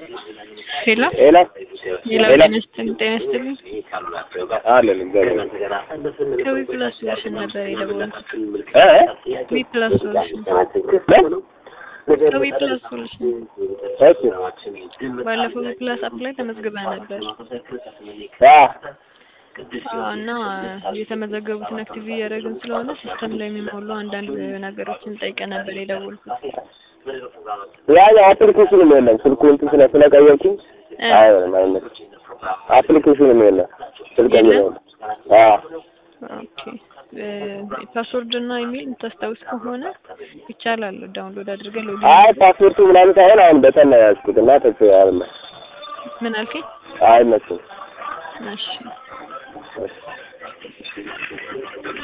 ሄሎ ሄሎ ሄሎ ሄሎ ጤና አለን እግዚአብሔር ከዊ ፕላስ ሶሉሽን ነበር የደወልኩት። ዊ ፕላስ ሶሉሽን ከዊ ፕላስ ሶሉሽን ባለፈው ዊ ፕላስ አፕ ላይ ተመዝግበህ ነበር እና የተመዘገቡትን አክቲቭ እያደረግን ስለሆነ ሲስተም ላይ የሚሞሉ አንዳንድ ነገሮችን ጠይቀህ ነበር የደወልኩት። ያ አፕሊኬሽን ነው ያለው ስልኩ እንትን ስለቀየርኩኝ ማለት አፕሊኬሽን ነው ያለው ስልክ ነው ኦኬ ፓስወርድ እና ኢሜል ተስተውስ ከሆነ ይቻላል ዳውንሎድ አድርገን ሎጊን ፓስወርዱ ምናምን ሳይሆን አሁን በተን ያስኩትና ተፈያለሁ ምን አልከኝ መቼም እሺ